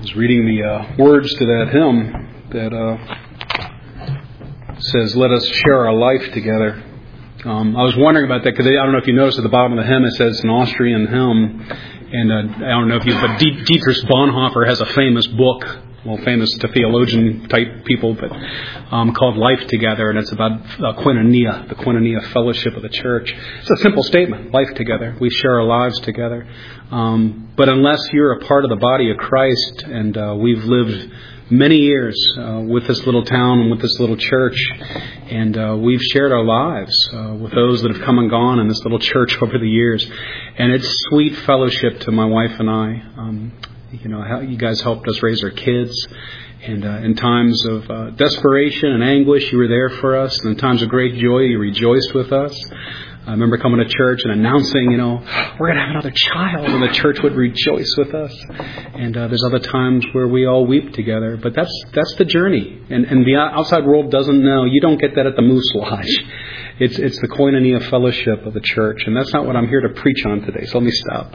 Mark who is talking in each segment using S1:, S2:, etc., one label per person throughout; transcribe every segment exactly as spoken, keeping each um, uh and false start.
S1: I was reading the uh, words to that hymn that uh, says, "Let us share our life together." Um, I was wondering about that because I don't know if you noticed at the bottom of the hymn it says it's an Austrian hymn, and uh, I don't know if you, but Dietrich Bonhoeffer has a famous book, well, famous to theologian type people, but um, called "Life Together," and it's about uh, koinonia, the koinonia fellowship of the church. It's a simple statement: life together. We share our lives together. Um, but unless you're a part of the body of Christ, and uh, we've lived many years uh, with this little town and with this little church, and uh, we've shared our lives uh, with those that have come and gone in this little church over the years, and it's sweet fellowship to my wife and I. Um, you know, how you guys helped us raise our kids, and uh, in times of uh, desperation and anguish, you were there for us, and in times of great joy, you rejoiced with us. I remember coming to church and announcing, you know, we're going to have another child, and the church would rejoice with us. And uh, there's other times where we all weep together. But that's that's the journey. And, and the outside world doesn't know. You don't get that at the Moose Lodge. It's, it's the koinonia fellowship of the church. And that's not what I'm here to preach on today. So let me stop.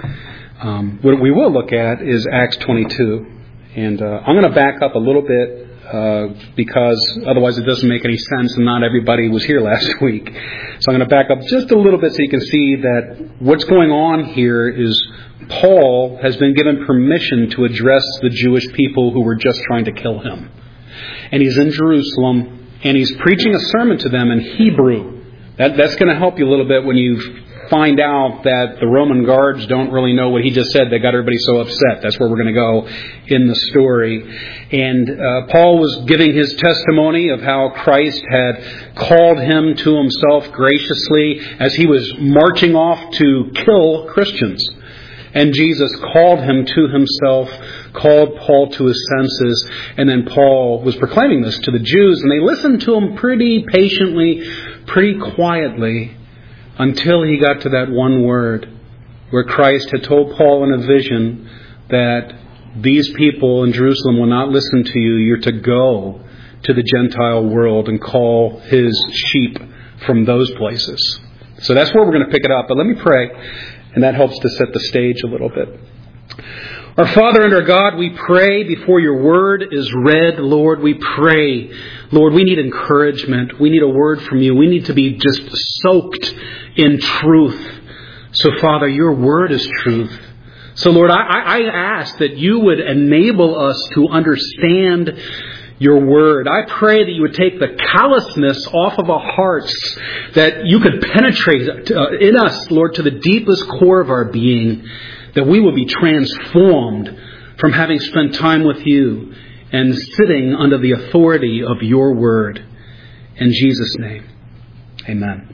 S1: Um, what we will look at is Acts twenty-two. And uh, I'm going to back up a little bit. Uh, because otherwise it doesn't make any sense, and not everybody was here last week. So I'm going to back up just a little bit so you can see that what's going on here is Paul has been given permission to address the Jewish people who were just trying to kill him. And he's in Jerusalem, and he's preaching a sermon to them in Hebrew. That, that's going to help you a little bit when you find out that the Roman guards don't really know what he just said. They got everybody so upset. That's where we're going to go in the story. And uh, Paul was giving his testimony of how Christ had called him to himself graciously as he was marching off to kill Christians. And Jesus called him to himself, called Paul to his senses, and then Paul was proclaiming this to the Jews, and they listened to him pretty patiently, pretty quietly, until he got to that one word where Christ had told Paul in a vision that these people in Jerusalem will not listen to you. You're to go to the Gentile world and call his sheep from those places. So that's where we're going to pick it up. But let me pray, and that helps to set the stage a little bit. Our Father and our God, we pray before your word is read, Lord, we pray, Lord, we need encouragement. We need a word from you. We need to be just soaked in truth. So, Father, your word is truth. So, Lord, I, I ask that you would enable us to understand your word. I pray that you would take the callousness off of our hearts, that you could penetrate in us, Lord, to the deepest core of our being, that we will be transformed from having spent time with you and sitting under the authority of your word. In Jesus' name, amen.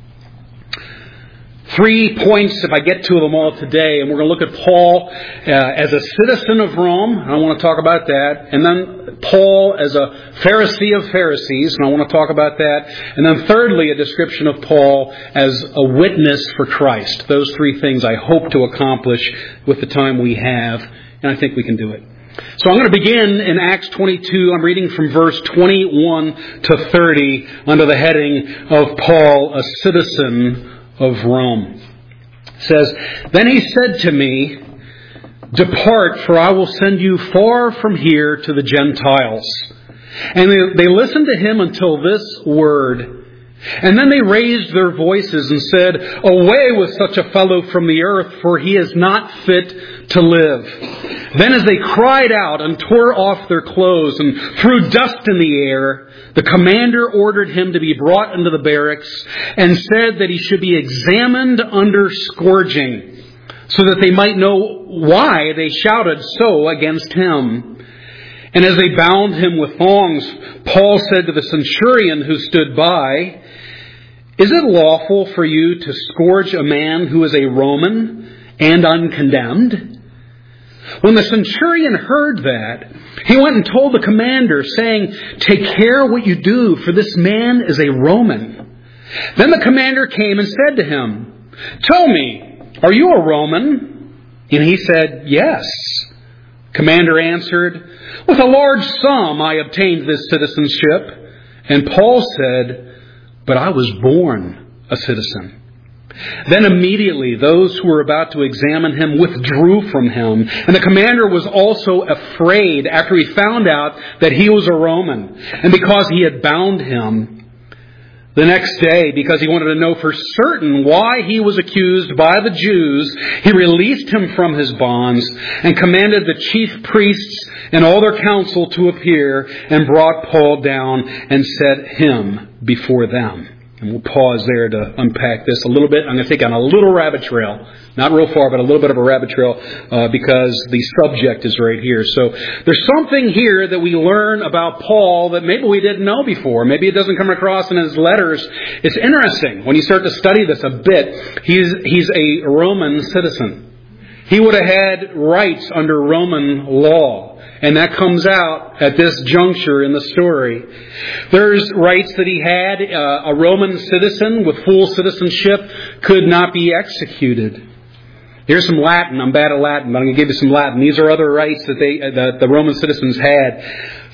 S1: Three points, if I get to them all today, and we're going to look at Paul uh, as a citizen of Rome, and I want to talk about that, and then Paul as a Pharisee of Pharisees, and I want to talk about that, and then thirdly, a description of Paul as a witness for Christ. Those three things I hope to accomplish with the time we have, and I think we can do it. So I'm going to begin in Acts twenty-two. I'm reading from verse twenty-one to thirty under the heading of Paul, a citizen of Rome. It says, "Then he said to me, 'Depart, for I will send you far from here to the Gentiles.' And they, they listened to him until this word. And then they raised their voices and said, 'Away with such a fellow from the earth, for he is not fit to live.' Then as they cried out and tore off their clothes and threw dust in the air, the commander ordered him to be brought into the barracks and said that he should be examined under scourging, so that they might know why they shouted so against him. And as they bound him with thongs, Paul said to the centurion who stood by, 'Is it lawful for you to scourge a man who is a Roman and uncondemned?' When the centurion heard that, he went and told the commander, saying, 'Take care what you do, for this man is a Roman.' Then the commander came and said to him, 'Tell me, are you a Roman?' And he said, 'Yes.' Commander answered, 'With a large sum I obtained this citizenship.' And Paul said, 'But I was born a citizen.' Then immediately those who were about to examine him withdrew from him. And the commander was also afraid after he found out that he was a Roman. And because he had bound him, the next day, because he wanted to know for certain why he was accused by the Jews, he released him from his bonds and commanded the chief priests and all their council to appear, and brought Paul down and set him before them. And we'll pause there to unpack this a little bit. I'm going to take on a little rabbit trail. Not real far, but a little bit of a rabbit trail uh, because the subject is right here. So there's something here that we learn about Paul that maybe we didn't know before. Maybe it doesn't come across in his letters. It's interesting when you start to study this a bit. He's, he's a Roman citizen. He would have had rights under Roman law. And that comes out at this juncture in the story. There's rights that he had. Uh, a Roman citizen with full citizenship could not be executed. Here's some Latin. I'm bad at Latin, but I'm going to give you some Latin. These are other rights that they that the Roman citizens had.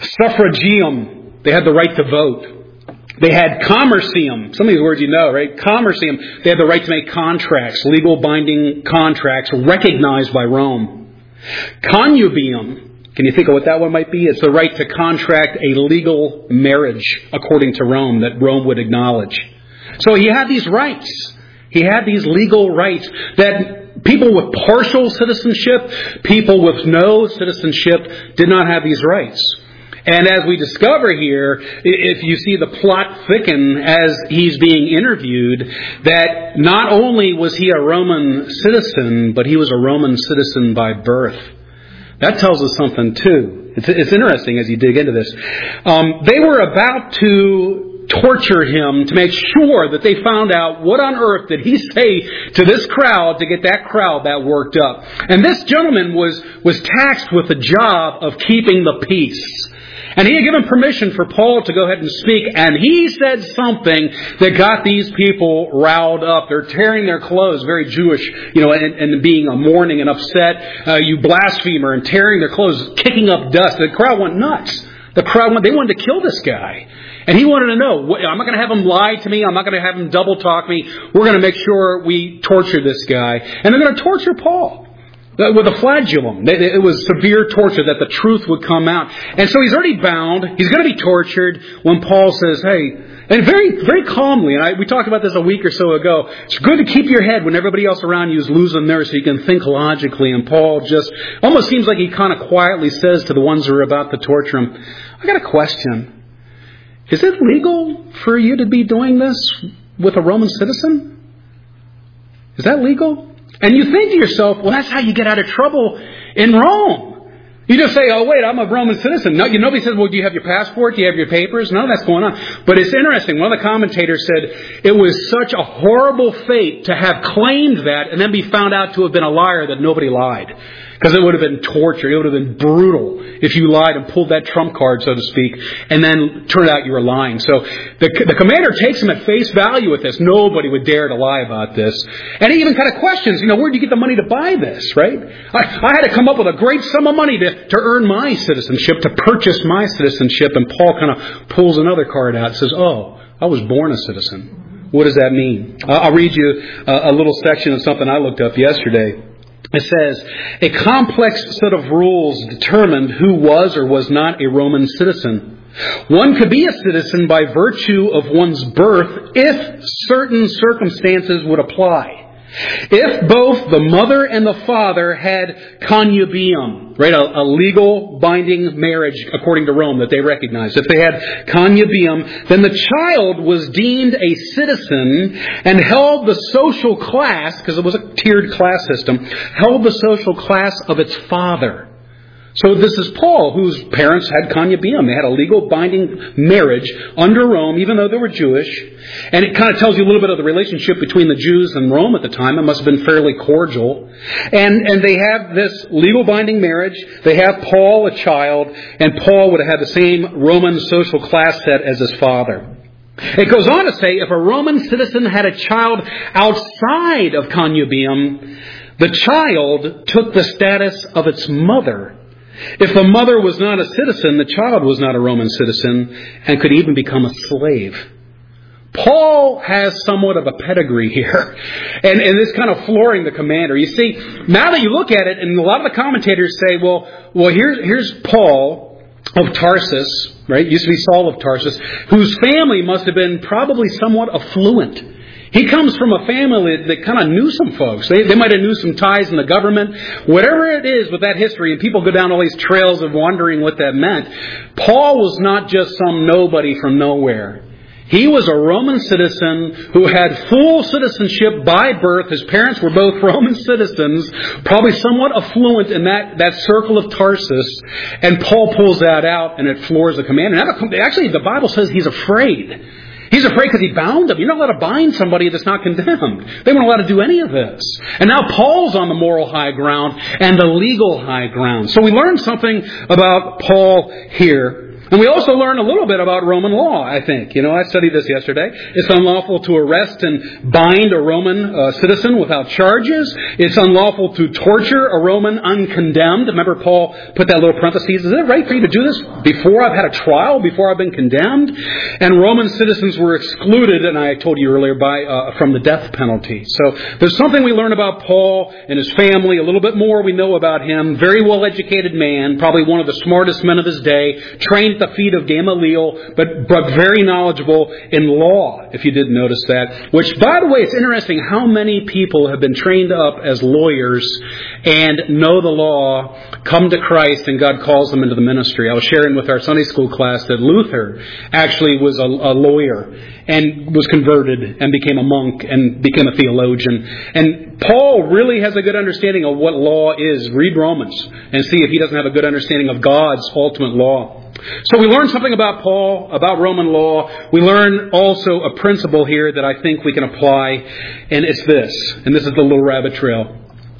S1: Suffragium. They had the right to vote. They had commercium. Some of these words you know, right? Commercium. They had the right to make contracts, legal binding contracts recognized by Rome. Connubium. Can you think of what that one might be? It's the right to contract a legal marriage according to Rome that Rome would acknowledge. So he had these rights. He had these legal rights that people with partial citizenship, people with no citizenship did not have these rights. And as we discover here, if you see the plot thicken as he's being interviewed, that not only was he a Roman citizen, but he was a Roman citizen by birth. That tells us something, too. It's, it's interesting as you dig into this. Um, they were about to torture him to make sure that they found out what on earth did he say to this crowd to get that crowd that worked up. And this gentleman was, was tasked with the job of keeping the peace. And he had given permission for Paul to go ahead and speak, and he said something that got these people riled up. They're tearing their clothes, very Jewish, you know, and, and being a mourning and upset, uh, you blasphemer, and tearing their clothes, kicking up dust. The crowd went nuts. The crowd went, they wanted to kill this guy. And he wanted to know, I'm not going to have him lie to me. I'm not going to have him double talk me. We're going to make sure we torture this guy. And they're going to torture Paul with a flagellum. It was severe torture that the truth would come out. And so he's already bound. He's going to be tortured when Paul says, hey, and very, very calmly, and I, we talked about this a week or so ago, it's good to keep your head when everybody else around you is losing theirs so you can think logically. And Paul just almost seems like he kind of quietly says to the ones who are about to torture him, I got a question. Is it legal for you to be doing this with a Roman citizen? Is that legal? And you think to yourself, well, that's how you get out of trouble in Rome. You just say, oh, wait, I'm a Roman citizen. No, you, nobody says, well, do you have your passport? Do you have your papers? None of that's going on. But it's interesting. One of the commentators said it was such a horrible fate to have claimed that and then be found out to have been a liar that nobody lied. Because it would have been torture. It would have been brutal if you lied and pulled that trump card, so to speak, and then turned out you were lying. So the, the commander takes him at face value with this. Nobody would dare to lie about this. And he even kind of questions, you know, where did you get the money to buy this, right? I, I had to come up with a great sum of money to, to earn my citizenship, to purchase my citizenship. And Paul kind of pulls another card out and says, oh, I was born a citizen. What does that mean? I'll read you a, a little section of something I looked up yesterday. It says, a complex set of rules determined who was or was not a Roman citizen. One could be a citizen by virtue of one's birth if certain circumstances would apply. If both the mother and the father had connubium, right, a, a legal binding marriage according to Rome that they recognized. If they had connubium, then the child was deemed a citizen and held the social class, because it was a tiered class system, held the social class of its father. So this is Paul, whose parents had connubium. They had a legal binding marriage under Rome, even though they were Jewish. And it kind of tells you a little bit of the relationship between the Jews and Rome at the time. It must have been fairly cordial. And, and they have this legal binding marriage. They have Paul, a child, and Paul would have had the same Roman social class set as his father. It goes on to say, if a Roman citizen had a child outside of connubium, the child took the status of its mother. If the mother was not a citizen, the child was not a Roman citizen and could even become a slave. Paul has somewhat of a pedigree here, and, and this kind of flooring the commander. You see, now that you look at it, and a lot of the commentators say, well, well, here's, here's Paul of Tarsus, right? Used to be Saul of Tarsus, whose family must have been probably somewhat affluent. He comes from a family that, that kind of knew some folks. They, they might have knew some ties in the government. Whatever it is with that history, and people go down all these trails of wondering what that meant, Paul was not just some nobody from nowhere. He was a Roman citizen who had full citizenship by birth. His parents were both Roman citizens, probably somewhat affluent in that, that circle of Tarsus. And Paul pulls that out, and it floors the commander. Actually, the Bible says he's afraid. He's afraid because he bound them. You're not allowed to bind somebody that's not condemned. They weren't allowed to do any of this. And now Paul's on the moral high ground and the legal high ground. So we learn something about Paul here. And we also learn a little bit about Roman law, I think. You know, I studied this yesterday. It's unlawful to arrest and bind a Roman uh, citizen without charges. It's unlawful to torture a Roman uncondemned. Remember, Paul put that little parenthesis. Is it right for you to do this before I've had a trial, before I've been condemned? And Roman citizens were excluded, and I told you earlier, by uh, from the death penalty. So there's something we learn about Paul and his family, a little bit more we know about him. Very well-educated man, probably one of the smartest men of his day, trained the feet of Gamaliel, but, but very knowledgeable in law, if you didn't notice that. Which, by the way, it's interesting how many people have been trained up as lawyers and know the law, come to Christ, and God calls them into the ministry. I was sharing with our Sunday school class that Luther actually was a, a lawyer and was converted and became a monk and became a theologian. And Paul really has a good understanding of what law is. Read Romans and see if he doesn't have a good understanding of God's ultimate law. So we learn something about Paul, about Roman law. We learn also a principle here that I think we can apply, and it's this, and this is the little rabbit trail.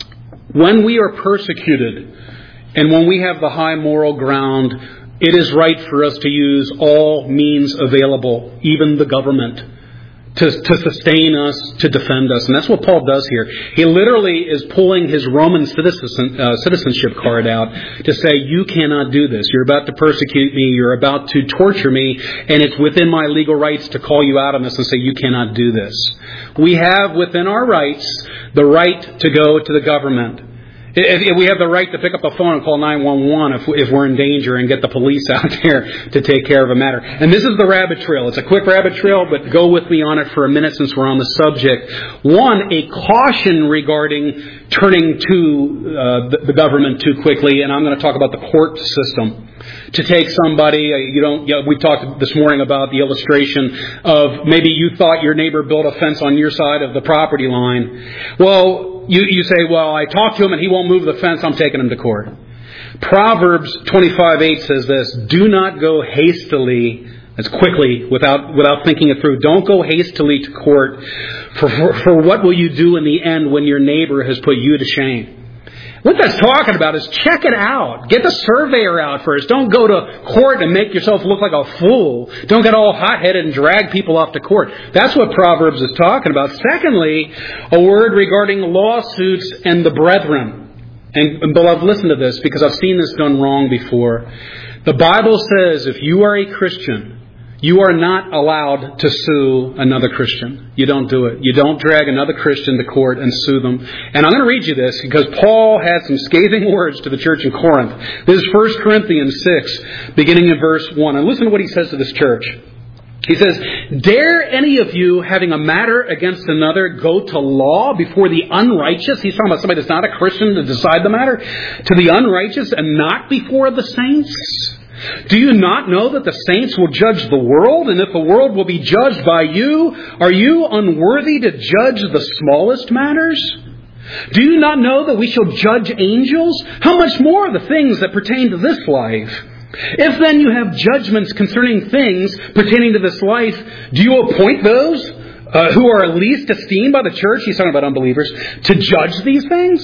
S1: When we are persecuted, and when we have the high moral ground, it is right for us to use all means available, even the government, to, to sustain us, to defend us. And that's what Paul does here. He literally is pulling his Roman citizen, uh, citizenship card out to say, you cannot do this. You're about to persecute me. You're about to torture me. And it's within my legal rights to call you out on this and say, you cannot do this. We have within our rights the right to go to the government. If we have the right to pick up the phone and call nine one one if, if we're in danger and get the police out there to take care of a matter. And this is the rabbit trail. It's a quick rabbit trail, but go with me on it for a minute since we're on the subject. One, a caution regarding turning to uh, the, the government too quickly, and I'm going to talk about the court system. To take somebody, uh, you don't, you know, we talked this morning about the illustration of maybe you thought your neighbor built a fence on your side of the property line. Well, You, you say, well, I talked to him and he won't move the fence, I'm taking him to court. Proverbs twenty-five eight says this, do not go hastily, that's quickly, without without thinking it through. Don't go hastily to court, for, for, for what will you do in the end when your neighbor has put you to shame? What that's talking about is check it out. Get the surveyor out first. Don't go to court and make yourself look like a fool. Don't get all hot-headed and drag people off to court. That's what Proverbs is talking about. Secondly, a word regarding lawsuits and the brethren. And, and beloved, listen to this because I've seen this done wrong before. The Bible says if you are a Christian, you are not allowed to sue another Christian. You don't do it. You don't drag another Christian to court and sue them. And I'm going to read you this because Paul had some scathing words to the church in Corinth. This is First Corinthians six, beginning in verse one. And listen to what he says to this church. He says, dare any of you, having a matter against another, go to law before the unrighteous? He's talking about somebody that's not a Christian to decide the matter. To the unrighteous and not before the saints? Do you not know that the saints will judge the world? And if the world will be judged by you, are you unworthy to judge the smallest matters? Do you not know that we shall judge angels? How much more the things that pertain to this life? If then you have judgments concerning things pertaining to this life, do you appoint those uh, who are least esteemed by the church? He's talking about unbelievers. To judge these things?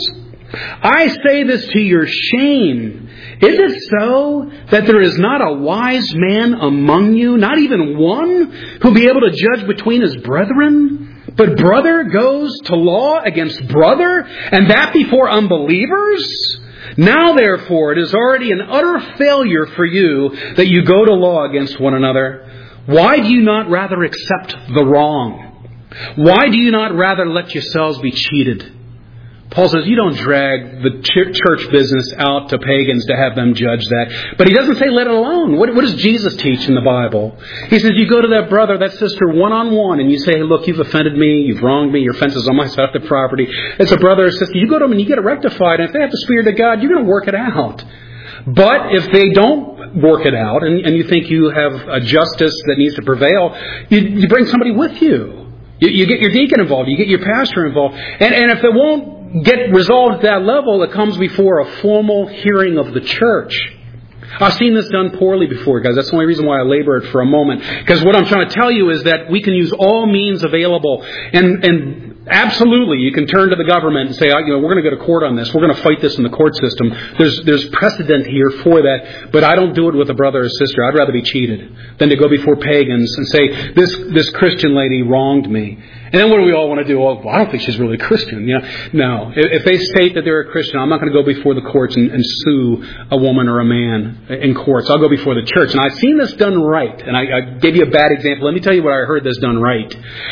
S1: I say this to your shame. Is it so that there is not a wise man among you, not even one, who will be able to judge between his brethren? But brother goes to law against brother, and that before unbelievers? Now, therefore, it is already an utter failure for you that you go to law against one another. Why do you not rather accept the wrong? Why do you not rather let yourselves be cheated? Paul says you don't drag the church business out to pagans to have them judge that. But he doesn't say let it alone. What, what does Jesus teach in the Bible? He says you go to that brother, that sister, one-on-one, and you say, hey, look, you've offended me, you've wronged me, your fence is on my side of the property. It's a brother or sister. You go to them and you get it rectified. And if they have to Spirit of God, you're going to work it out. But if they don't work it out, and, and you think you have a justice that needs to prevail, you, you bring somebody with you. you. You get your deacon involved. You get your pastor involved. And, and if it won't get resolved at that level, it comes before a formal hearing of the church. I've seen this done poorly before, guys. That's the only reason why I labor it for a moment. Because what I'm trying to tell you is that we can use all means available. And, and absolutely, you can turn to the government and say, you know, we're going to go to court on this. We're going to fight this in the court system. There's, there's precedent here for that. But I don't do it with a brother or sister. I'd rather be cheated than to go before pagans and say, this, this Christian lady wronged me. And then what do we all want to do? Oh, well, I don't think she's really a Christian. You know, no. If they state that they're a Christian, I'm not going to go before the courts and, and sue a woman or a man in courts. I'll go before the church. And I've seen this done right. And I, I gave you a bad example. Let me tell you what I heard this done right.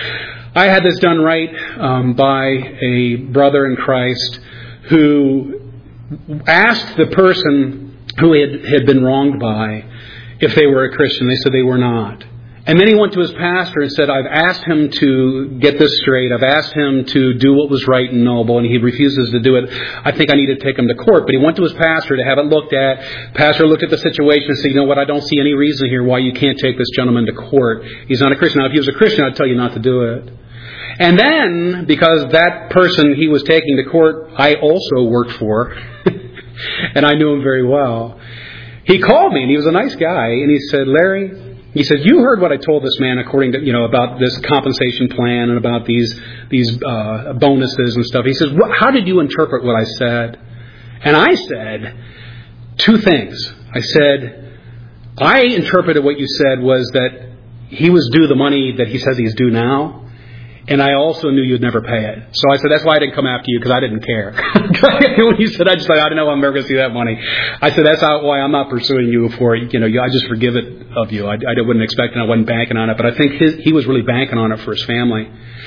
S1: I had this done right um, by a brother in Christ who asked the person who had, had been wronged by if they were a Christian. They said they were not. And then he went to his pastor and said, I've asked him to get this straight. I've asked him to do what was right and noble, and he refuses to do it. I think I need to take him to court. But he went to his pastor to have it looked at. Pastor looked at the situation and said, you know what, I don't see any reason here why you can't take this gentleman to court. He's not a Christian. Now, if he was a Christian, I'd tell you not to do it. And then, because that person he was taking to court, I also worked for, and I knew him very well, he called me, and he was a nice guy, and he said, Larry, he said, you heard what I told this man according to, you know, about this compensation plan and about these these uh, bonuses and stuff. He says, how did you interpret what I said? And I said two things. I said, I interpreted what you said was that he was due the money that he says he's due now. And I also knew you'd never pay it. So I said, that's why I didn't come after you, because I didn't care. When you said, I just like, I don't know, I'm never going to see that money. I said, that's how, why I'm not pursuing you for it. You know, I just forgive it of you. I, I wouldn't expect it. I wasn't banking on it. But I think his, he was really banking on it for his family.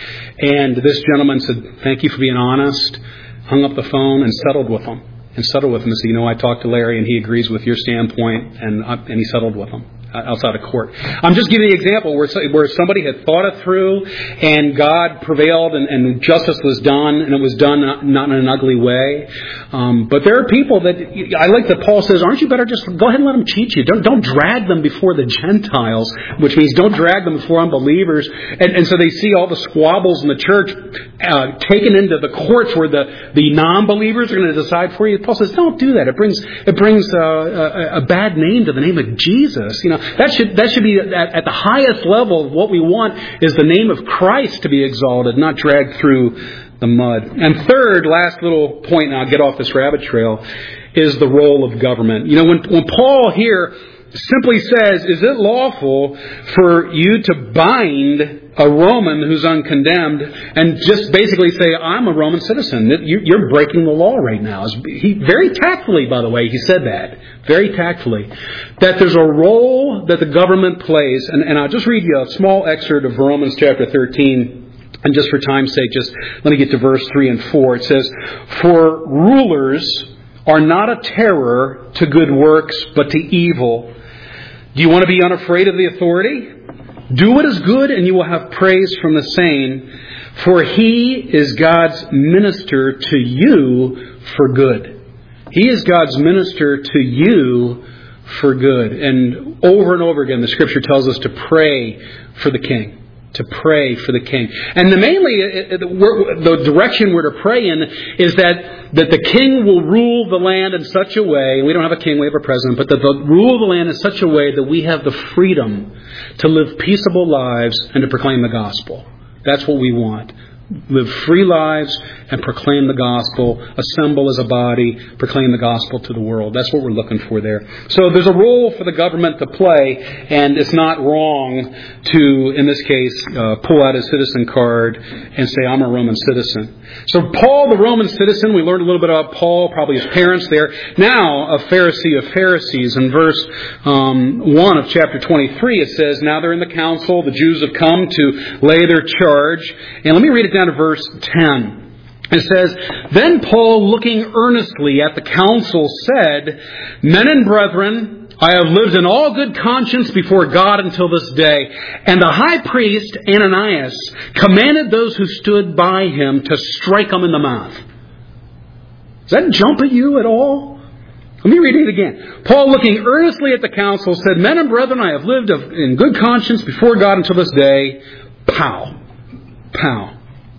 S1: And this gentleman said, thank you for being honest, hung up the phone and settled with him. And settled with him and said, you know, I talked to Larry and he agrees with your standpoint, and, and he settled with him outside of court. I'm just giving you an example where where somebody had thought it through and God prevailed and, and justice was done, and it was done not, not in an ugly way. Um, but there are people that, I like that Paul says, aren't you better just go ahead and let them cheat you. Don't, don't drag them before the Gentiles, which means don't drag them before unbelievers. And, and so they see all the squabbles in the church uh, taken into the courts where the, the non-believers are going to decide for you. Paul says, don't do that. It brings it brings uh, a, a bad name to the name of Jesus. You know, That should that should be at, at the highest level of what we want is the name of Christ to be exalted, not dragged through the mud. And third, last little point, and I'll get off this rabbit trail, is the role of government. You know, when, when Paul here simply says, is it lawful for you to bind a Roman who's uncondemned and just basically say, I'm a Roman citizen? You're breaking the law right now. He very tactfully, by the way, he said that. Very tactfully. That there's a role that the government plays. And, and I'll just read you a small excerpt of Romans chapter thirteen. And just for time's sake, just let me get to verse three and four. It says, for rulers are not a terror to good works, but to evil. Do you want to be unafraid of the authority? Do what is good, and you will have praise from the same. For he is God's minister to you for good. He is God's minister to you for good. And over and over again, the Scripture tells us to pray for the king. To pray for the king. And the mainly, the direction we're to pray in is that, that the king will rule the land in such a way, we don't have a king, we have a president, but that the rule the land in such a way that we have the freedom to live peaceable lives and to proclaim the gospel. That's what we want. live free lives and proclaim the gospel, assemble as a body, proclaim the gospel to the world. That's what we're looking for there. So there's a role for the government to play, and it's not wrong to, in this case, uh, pull out his citizen card and say, I'm a Roman citizen. So Paul, the Roman citizen, we learned a little bit about Paul, probably his parents there. Now, a Pharisee of Pharisees. In verse um, one of chapter twenty-three, it says, now they're in the council. The Jews have come to lay their charge. And let me read it down to verse ten. It says, then Paul, looking earnestly at the council, said, men and brethren, I have lived in all good conscience before God until this day. And the high priest, Ananias, commanded those who stood by him to strike him in the mouth. Does that jump at you at all? Let me read it again. Paul, looking earnestly at the council, said, men and brethren, I have lived in good conscience before God until this day. Pow. Pow.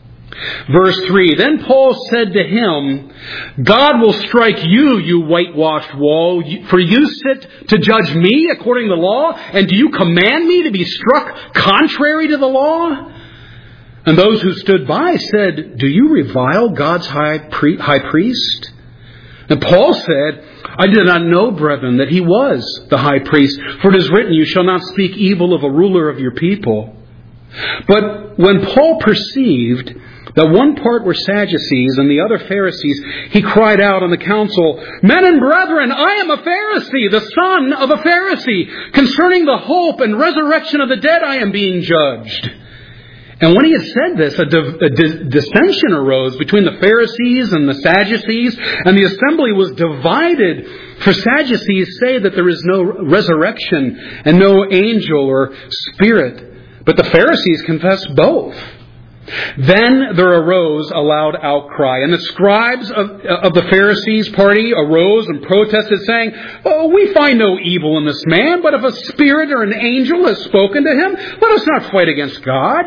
S1: Verse three, then Paul said to him, God will strike you, you whitewashed wall, for you sit to judge me according to the law, and do you command me to be struck contrary to the law? And those who stood by said, do you revile God's high, pri- high priest? And Paul said, I did not know, brethren, that he was the high priest, for it is written, you shall not speak evil of a ruler of your people. But when Paul perceived that one part were Sadducees and the other Pharisees, he cried out on the council, men and brethren, I am a Pharisee, the son of a Pharisee. Concerning the hope and resurrection of the dead, I am being judged. And when he had said this, a, di- a di- dissension arose between the Pharisees and the Sadducees, and the assembly was divided. For Sadducees say that there is no resurrection and no angel or spirit, but the Pharisees confess both. Then there arose a loud outcry, and the scribes of, of the Pharisees' party arose and protested, saying, oh, we find no evil in this man, but if a spirit or an angel has spoken to him, let us not fight against God.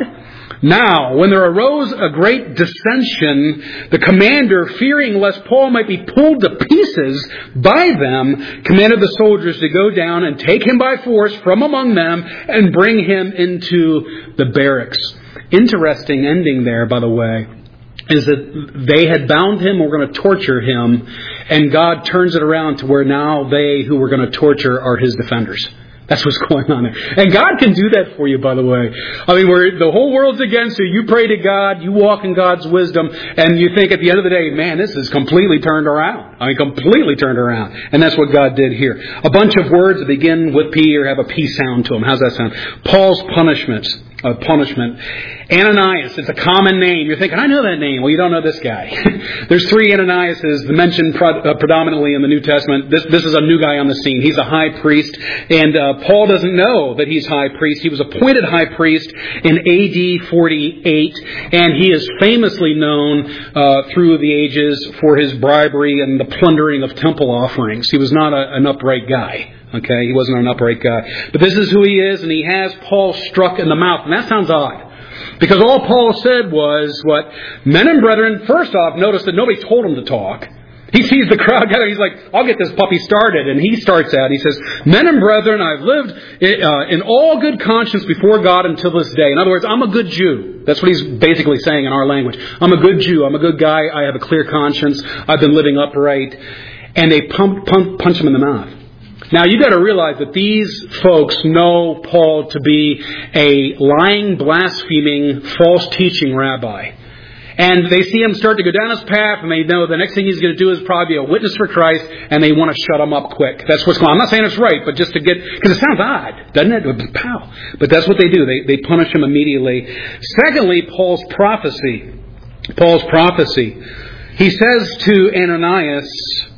S1: Now, when there arose a great dissension, the commander, fearing lest Paul might be pulled to pieces by them, commanded the soldiers to go down and take him by force from among them and bring him into the barracks. Interesting ending there, by the way, is that they had bound him, were going to torture him, and God turns it around to where now they who were going to torture are his defenders. That's what's going on there. And God can do that for you, by the way. I mean, where the whole world's against you, you pray to God, you walk in God's wisdom, and you think at the end of the day, man, this is completely turned around. I mean, completely turned around. And that's what God did here. A bunch of words that begin with P or have a P sound to them. How's that sound? Paul's punishments. Uh, punishment. Ananias, it's a common name. You're thinking, I know that name. Well, you don't know this guy. There's three Ananiases mentioned pro- uh, predominantly in the New Testament. This, this is a new guy on the scene. He's a high priest. And uh, Paul doesn't know that he's high priest. He was appointed high priest in A D forty-eight. And he is famously known uh, through the ages for his bribery and the plundering of temple offerings. He was not a, an upright guy. Okay, he wasn't an upright guy. But this is who he is, and he has Paul struck in the mouth. And that sounds odd. Because all Paul said was, what? Men and brethren, first off, notice that nobody told him to talk. He sees the crowd gathering. He's like, I'll get this puppy started. And he starts out. He says, men and brethren, I've lived uh, in all good conscience before God until this day. In other words, I'm a good Jew. That's what he's basically saying in our language. I'm a good Jew. I'm a good guy. I have a clear conscience. I've been living upright. And they pump, pump, punch him in the mouth. Now, you've got to realize that these folks know Paul to be a lying, blaspheming, false teaching rabbi. And they see him start to go down his path, and they know the next thing he's going to do is probably be a witness for Christ, and they want to shut him up quick. That's what's going on. I'm not saying it's right, but just to get, because it sounds odd, doesn't it? Pow. But that's what they do. They, they punish him immediately. Secondly, Paul's prophecy. Paul's prophecy. He says to Ananias,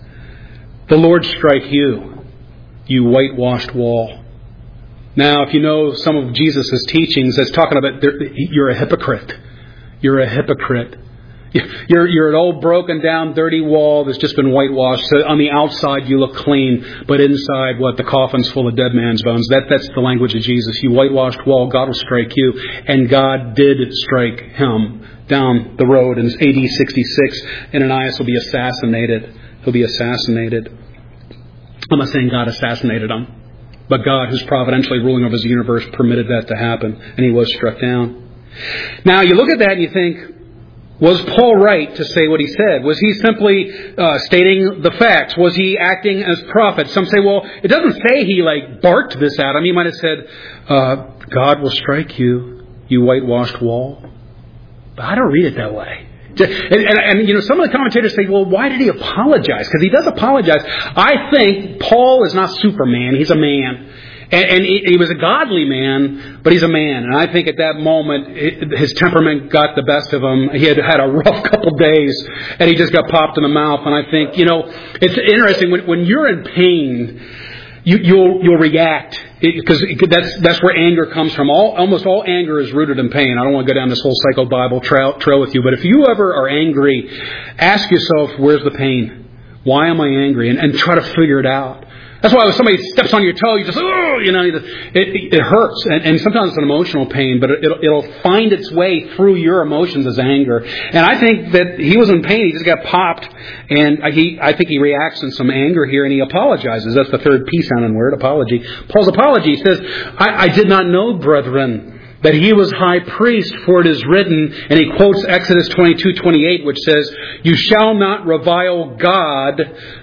S1: the Lord strike you, you whitewashed wall. Now, if you know some of Jesus' teachings, that's talking about you're a hypocrite. You're a hypocrite. You're, you're an old broken down dirty wall that's just been whitewashed. So on the outside you look clean, but inside, what? The coffin's full of dead man's bones. That, that's the language of Jesus. You whitewashed wall, God will strike you. And God did strike him down the road in A D sixty-six. Ananias will be assassinated. He'll be assassinated. I'm not saying God assassinated him, but God, who's providentially ruling over his universe, permitted that to happen, and he was struck down. Now, you look at that and you think, Was Paul right to say what he said? Was he simply uh, stating the facts? Was he acting as prophet? Some say, well, it doesn't say he like barked this at him. He might have said, uh, God will strike you, you whitewashed wall. But I don't read it that way. And, and, and, you know, some of the commentators say, well, why did he apologize? Because he does apologize. I think Paul is not Superman. He's a man. And, and he, he was a godly man, but he's a man. And I think at that moment, it, his temperament got the best of him. He had had a rough couple days, and he just got popped in the mouth. And I think, you know, it's interesting. When, when you're in pain, you, you'll you'll react. Because that's that's where anger comes from. All almost all anger is rooted in pain. I don't want to go down this whole psycho-Bible trail, trail with you, but if you ever are angry, ask yourself, where's the pain? Why am I angry? And, and try to figure it out. That's why when somebody steps on your toe, you just, oh, you know, it, it, it hurts. And, and sometimes it's an emotional pain, but it, it'll, it'll find its way through your emotions as anger. And I think that he was in pain. He just got popped. And he, I think he reacts in some anger here, and he apologizes. That's the third P sounding word, apology. Paul's apology says, I, I did not know, brethren, that he was high priest, for it is written, and he quotes Exodus twenty-two twenty-eight, which says, you shall not revile God,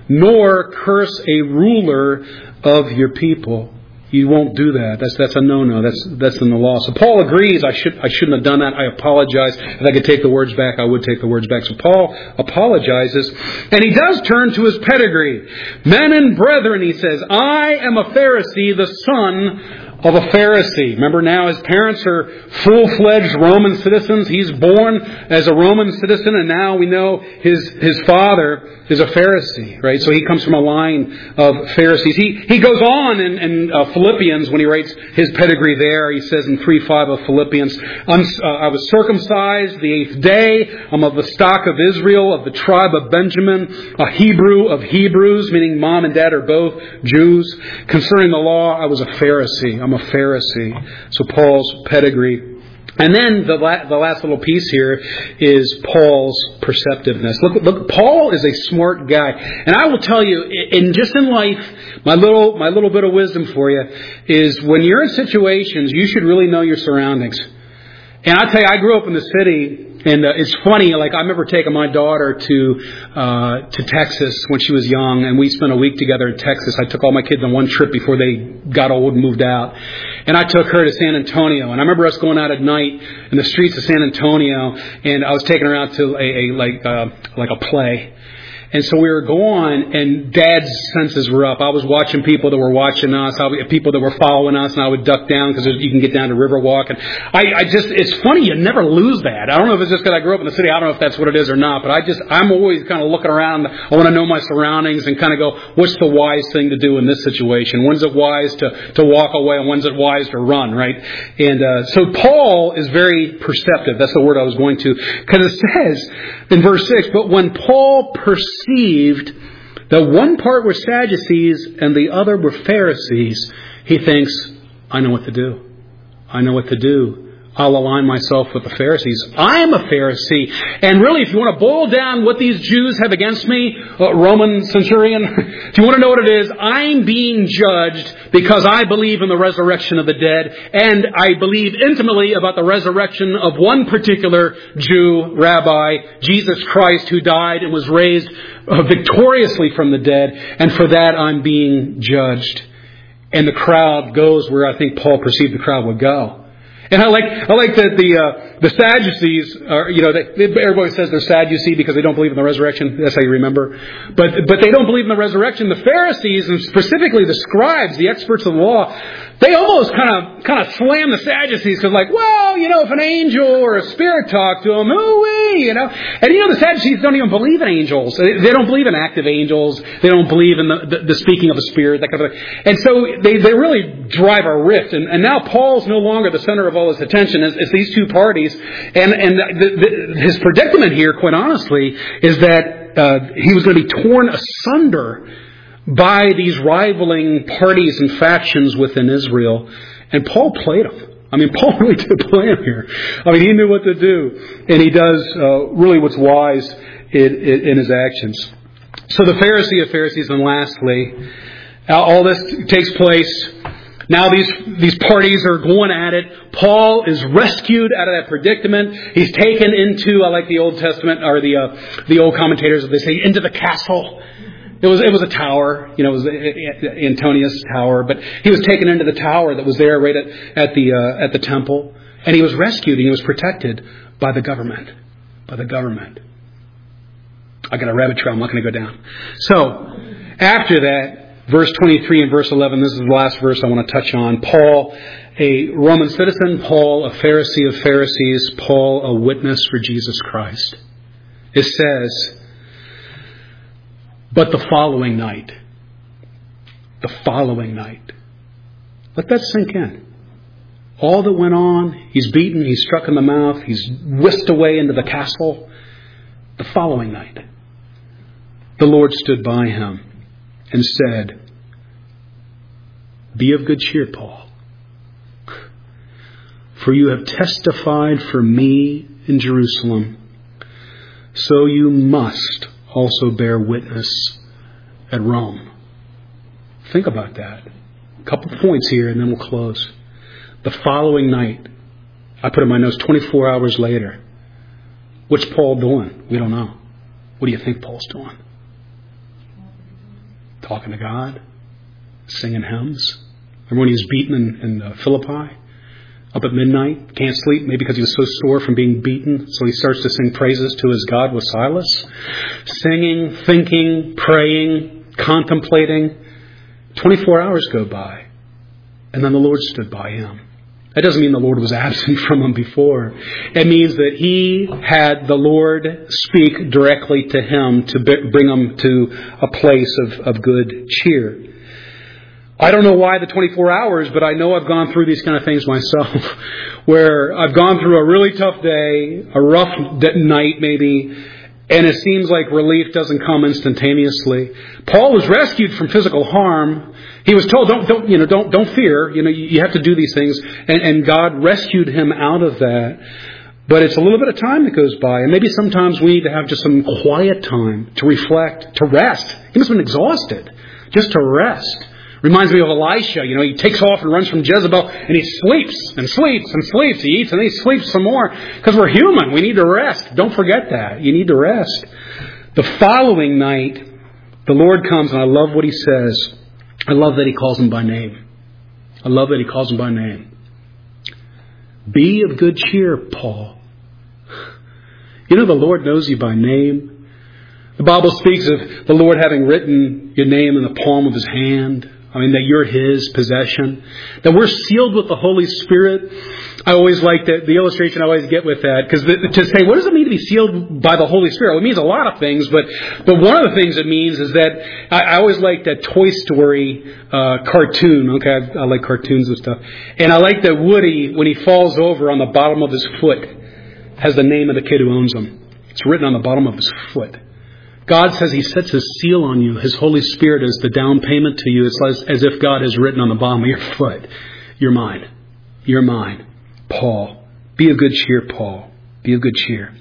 S1: nor curse a ruler of your people. You won't do that. That's that's a no-no. That's that's in the law. So Paul agrees, I should I shouldn't have done that. I apologize. If I could take the words back, I would take the words back. So Paul apologizes, and he does turn to his pedigree. Men and brethren, he says, I am a Pharisee, the son of a Pharisee. Remember now his parents are full-fledged Roman citizens. He's born as a Roman citizen, and now we know his his father is a Pharisee, right? So he comes from a line of Pharisees. He he goes on in, in uh, Philippians when he writes his pedigree there. He says in three five of Philippians, I'm, uh, I was circumcised the eighth day. I'm of the stock of Israel, of the tribe of Benjamin, a Hebrew of Hebrews, meaning mom and dad are both Jews. Concerning the law, I was a Pharisee. I'm a Pharisee. So Paul's pedigree. And then the, la- the last little piece here is Paul's perceptiveness. Look, look, Paul is a smart guy, and I will tell you, in just in life, my little my little bit of wisdom for you is when you're in situations, you should really know your surroundings. And I tell you, I grew up in the city. And uh, it's funny, like I remember taking my daughter to uh, to Texas when she was young, and we spent a week together in Texas. I took all my kids on one trip before they got old and moved out. And I took her to San Antonio. And I remember us going out at night in the streets of San Antonio, and I was taking her out to a, a like uh, like a play. And so we were going, and Dad's senses were up. I was watching people that were watching us, I, people that were following us, and I would duck down because you can get down to Riverwalk. And I, I just, it's funny, you never lose that. I don't know if it's just because I grew up in the city. I don't know if that's what it is or not, but I just, I'm always kind of looking around. I want to know my surroundings and kind of go, what's the wise thing to do in this situation? When's it wise to, to walk away, and when's it wise to run, right? And uh, so Paul is very perceptive. That's the word I was going to. Because it says in verse six, but when Paul perceived perceived that one part were Sadducees and the other were Pharisees, he thinks, I know what to do. I know what to do. I'll align myself with the Pharisees. I am a Pharisee. And really, if you want to boil down what these Jews have against me, uh, Roman centurion, if you want to know what it is, I'm being judged because I believe in the resurrection of the dead. And I believe intimately about the resurrection of one particular Jew, rabbi, Jesus Christ, who died and was raised uh, victoriously from the dead. And for that, I'm being judged. And the crowd goes where I think Paul perceived the crowd would go. And I like I like that the uh, the Sadducees are, you know, they, everybody says they're sad, you see, because they don't believe in the resurrection. That's how you remember. But but they don't believe in the resurrection. The Pharisees, and specifically the scribes, the experts of the law, they almost kind of kind of slam the Sadducees because, like, well, you know, if an angel or a spirit talked to them, ooh-wee, you know. And you know, the Sadducees don't even believe in angels. They, they don't believe in active angels. They don't believe in the, the, the speaking of a spirit, that kind of thing. And so they, they really drive a rift. And, and now Paul's no longer the center of all his attention. It's, it's these two parties. And, and the, the, his predicament here, quite honestly, is that uh, he was going to be torn asunder by these rivaling parties and factions within Israel. And Paul played them. I mean, Paul really did play him here. I mean, he knew what to do. And he does uh, really what's wise in, in, in his actions. So the Pharisee of Pharisees, and lastly, all this takes place Now these these parties are going at it. Paul is rescued out of that predicament. He's taken into, I like the Old Testament, or the uh, the old commentators, they say, into the castle. It was it was a tower, you know, it was Antonius Tower, but he was taken into the tower that was there right at, at the uh, at the temple, and he was rescued and he was protected by the government, by the government. I got a rabbit trail. I'm not going to go down. So after that. Verse twenty-three and verse eleven, this is the last verse I want to touch on. Paul, a Roman citizen, Paul, a Pharisee of Pharisees, Paul, a witness for Jesus Christ. It says, but the following night, the following night, let that sink in. All that went on, he's beaten, he's struck in the mouth, he's whisked away into the castle. The following night, the Lord stood by him and said, be of good cheer, Paul, for you have testified for me in Jerusalem, so you must also bear witness at Rome. Think about that. A couple points here and then we'll close. The following night, I put in my notes, twenty-four hours later. What's Paul doing? We don't know. What do you think Paul's doing? Talking to God, singing hymns. Remember when he was beaten in, in uh, Philippi? Up at midnight, can't sleep, maybe because he was so sore from being beaten. So he starts to sing praises to his God with Silas. Singing, thinking, praying, contemplating. twenty-four hours go by. And then the Lord stood by him. That doesn't mean the Lord was absent from him before. It means that he had the Lord speak directly to him to bring him to a place of, of good cheer. I don't know why the twenty-four hours, but I know I've gone through these kind of things myself, where I've gone through a really tough day, a rough night maybe, and it seems like relief doesn't come instantaneously. Paul was rescued from physical harm. He was told, don't, don't, you know, don't, don't fear. You know, you, you have to do these things. And, and God rescued him out of that. But it's a little bit of time that goes by. And maybe sometimes we need to have just some quiet time to reflect, to rest. He must have been exhausted just to rest. Reminds me of Elisha. You know, he takes off and runs from Jezebel and he sleeps and sleeps and sleeps. He eats and he sleeps some more because we're human. We need to rest. Don't forget that. You need to rest. The following night, the Lord comes, and I love what he says. I love that he calls him by name. I love that he calls him by name. Be of good cheer, Paul. You know, the Lord knows you by name. The Bible speaks of the Lord having written your name in the palm of his hand. I mean, that you're his possession. That we're sealed with the Holy Spirit. I always like that, the illustration I always get with that. Because to say, what does it mean to be sealed by the Holy Spirit? Well, it means a lot of things. But, but one of the things it means is that I, I always like that Toy Story uh, cartoon. Okay, I, I like cartoons and stuff. And I like that Woody, when he falls over, on the bottom of his foot, has the name of the kid who owns him. It's written on the bottom of his foot. God says he sets his seal on you. His Holy Spirit is the down payment to you. It's as, as if God has written on the bottom of your foot, you're mine. You're mine. Paul. Be of good cheer, Paul. Be of good cheer.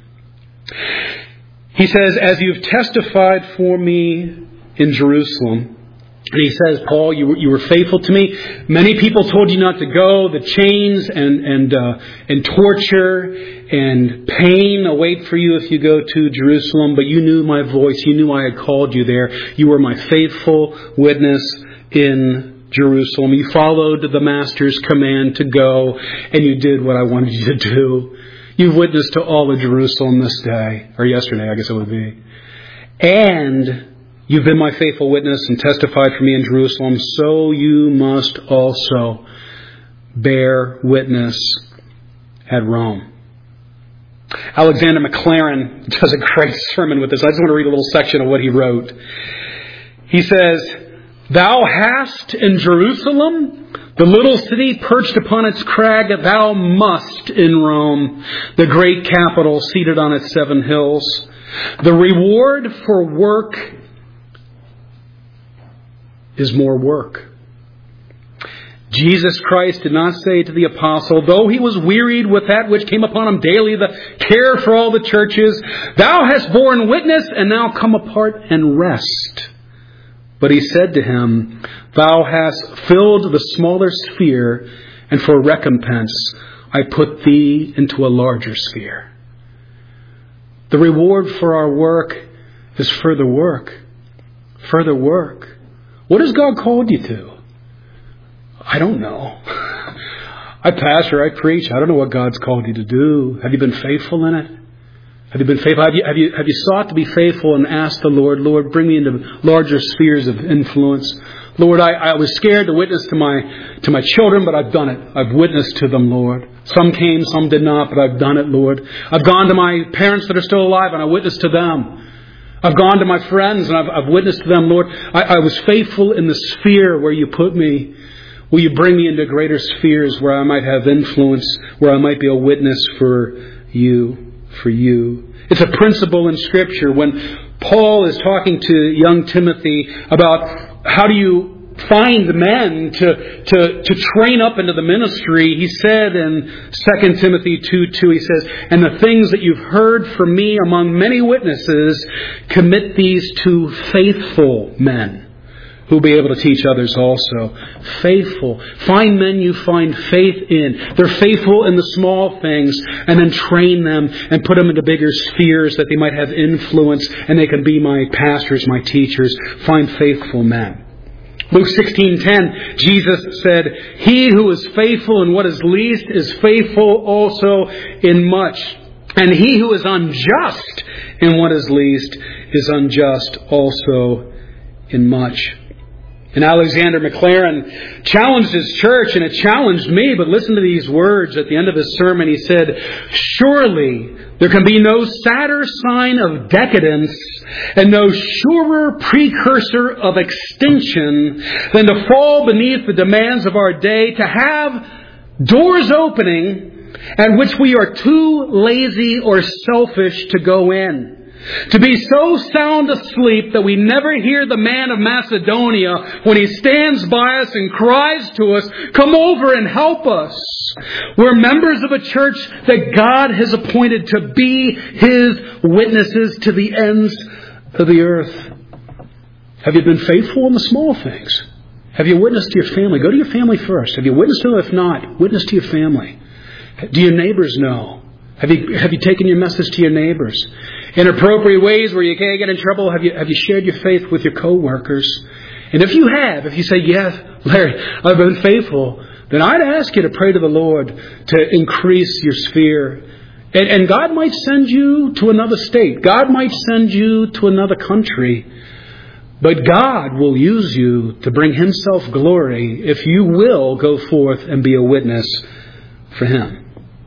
S1: He says, as you've testified for me in Jerusalem, and he says, Paul, you were, you were faithful to me. Many people told you not to go. The chains and and uh, and torture and pain await for you if you go to Jerusalem. But you knew my voice. You knew I had called you there. You were my faithful witness in Jerusalem. You followed the Master's command to go, and you did what I wanted you to do. You've witnessed to all of Jerusalem this day, or yesterday, I guess it would be. And you've been my faithful witness and testified for me in Jerusalem, so you must also bear witness at Rome. Alexander McLaren does a great sermon with this. I just want to read a little section of what he wrote. He says, thou hast in Jerusalem the little city perched upon its crag, thou must in Rome, the great capital seated on its seven hills. The reward for work is more work. Jesus Christ did not say to the apostle, though he was wearied with that which came upon him daily, the care for all the churches, thou hast borne witness, and now come apart and rest But he said to him, Thou hast filled the smaller sphere, and for recompense I put thee into a larger sphere. The reward for our work is further work. Further work. What has God called you to? I don't know. I pastor, I preach. I don't know what God's called you to do. Have you been faithful in it? Have you been faithful? Have you, have you, have you sought to be faithful and asked the Lord, Lord, bring me into larger spheres of influence? Lord, I, I was scared to witness to my to my children, but I've done it. I've witnessed to them, Lord. Some came, some did not, but I've done it, Lord. I've gone to my parents that are still alive, and I witnessed to them. I've gone to my friends, and I've, I've witnessed to them, Lord. I, I was faithful in the sphere where you put me. Will you bring me into greater spheres where I might have influence, where I might be a witness for you? For you. It's a principle in Scripture. When Paul is talking to young Timothy about how do you find men to, to, to train up into the ministry, he said in Second Timothy two two, he says, And the things that you've heard from me among many witnesses, commit these to faithful men, who'll be able to teach others also. Faithful. Find men you find faith in. They're faithful in the small things, and then train them and put them into bigger spheres that they might have influence and they can be my pastors, my teachers. Find faithful men. Luke sixteen ten, Jesus said, He who is faithful in what is least is faithful also in much. And he who is unjust in what is least is unjust also in much. And Alexander Maclaren challenged his church, and it challenged me, but listen to these words at the end of his sermon. He said, Surely there can be no sadder sign of decadence and no surer precursor of extinction than to fall beneath the demands of our day, to have doors opening at which we are too lazy or selfish to go in. To be so sound asleep that we never hear the man of Macedonia when he stands by us and cries to us, Come over and help us. We're members of a church that God has appointed to be His witnesses to the ends of the earth. Have you been faithful in the small things? Have you witnessed to your family? Go to your family first. Have you witnessed to them? If not, witness to your family. Do your neighbors know? Have you, have you taken your message to your neighbors? In appropriate ways where you can't get in trouble, have you, have you shared your faith with your co-workers? And if you have, if you say, yes, Larry, I've been faithful, then I'd ask you to pray to the Lord to increase your sphere. And, and God might send you to another state. God might send you to another country. But God will use you to bring Himself glory if you will go forth and be a witness for Him.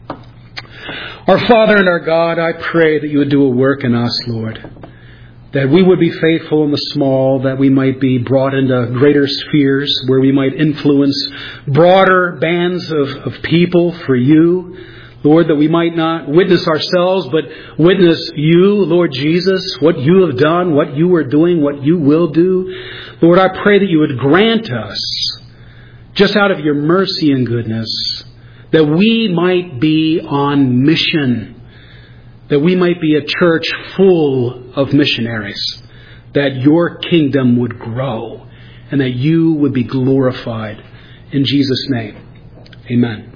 S1: Our Father and our God, I pray that you would do a work in us, Lord. That we would be faithful in the small, that we might be brought into greater spheres where we might influence broader bands of, of people for you. Lord, that we might not witness ourselves, but witness you, Lord Jesus, what you have done, what you are doing, what you will do. Lord, I pray that you would grant us, just out of your mercy and goodness, that we might be on mission, that we might be a church full of missionaries, that your kingdom would grow and that you would be glorified. In Jesus' name, amen.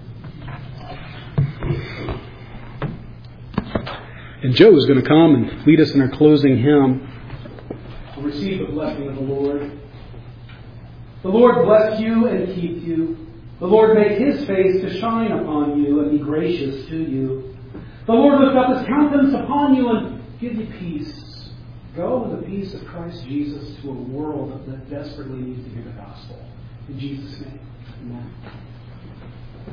S1: And Joe is going to come and lead us in our closing hymn. We'll receive the blessing of the Lord. The Lord bless you and keep you. The Lord make His face to shine upon you and be gracious to you. The Lord lift up His countenance upon you and give you peace. Go with the peace of Christ Jesus to a world that desperately needs to hear the gospel. In Jesus' name, amen.